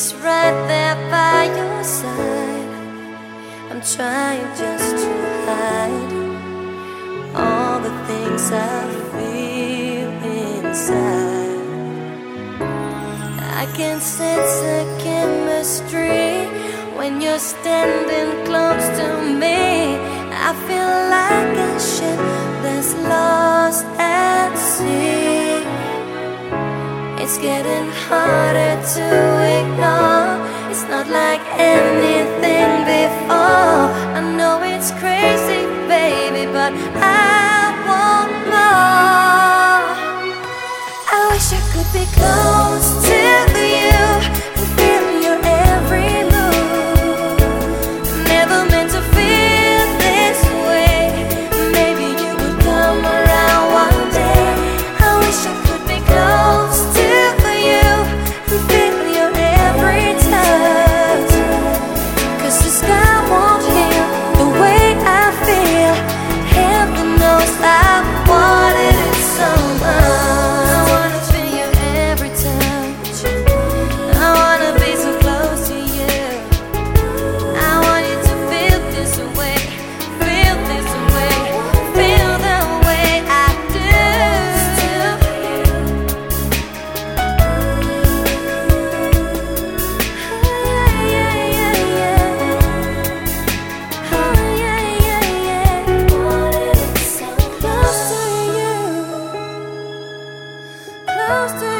is right there by your side. I'm trying just to hide all the things I feel inside. I can sense a chemistry when you're standing close to me. I feel like a ship that's lost at sea. It's getting harder to ignore. It's not like anything before. I know it's crazy, baby, but I want more. I wish I could be close to you and feel your every move. Never meant to feel this way. Maybe you would come around one day. I wish I could be close to you and feel your every touch. 'Cause the sky won't heal the way I feel. Heaven knows I wanted it so much. I wanna feel your every touch. I wanna be so close to you. I want you to feel this way, feel this way, feel the way I do. Close to